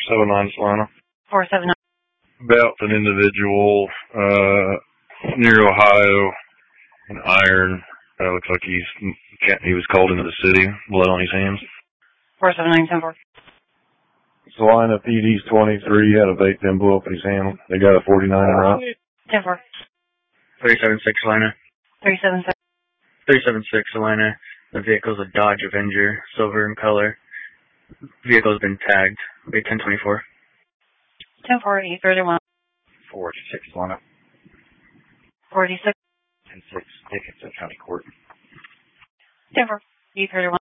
479 Salina. 479. About an individual near Ohio, an iron. Looks like he was called into the city, blood on his hands. 479 10-4. Salina PD's 23 had a vape pen blow up in his hand. They got a 49 in route. 10-4. 376 Salina. 376. 376 Salina. The vehicle's a Dodge Avenger, silver in color. Vehicle's been tagged. Wait, 1024. 10-4, 831. 486 Salina. 46. 10-6 Dickinson County Court. 10-4, 831.